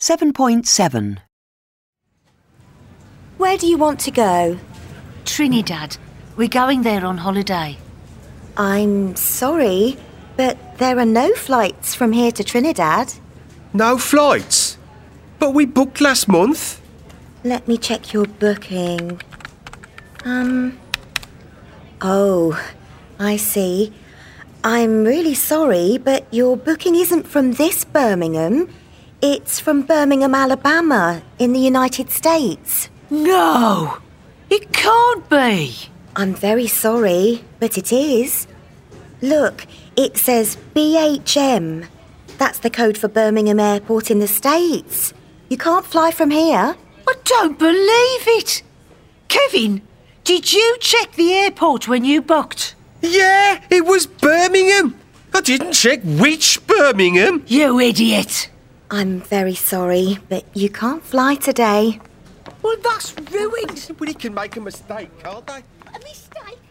7.7. Where do you want to go? Trinidad. We're going there on holiday. I'm sorry, but there are no flights from here to Trinidad. No flights? But we booked last month. Let me check your booking. Oh, I see. I'm really sorry, but your booking isn't from this Birmingham. It's from Birmingham, Alabama, in the United States. No! It can't be! I'm very sorry, but it is. Look, it says BHM. That's the code for Birmingham Airport in the States. You can't fly from here. I don't believe it! Kevin, did you check the airport when you booked? Yeah, it was Birmingham. I didn't check which Birmingham. You idiot! I'm very sorry, but you can't fly today. Well, that's ruined. Everybody can make a mistake, can't they? A mistake?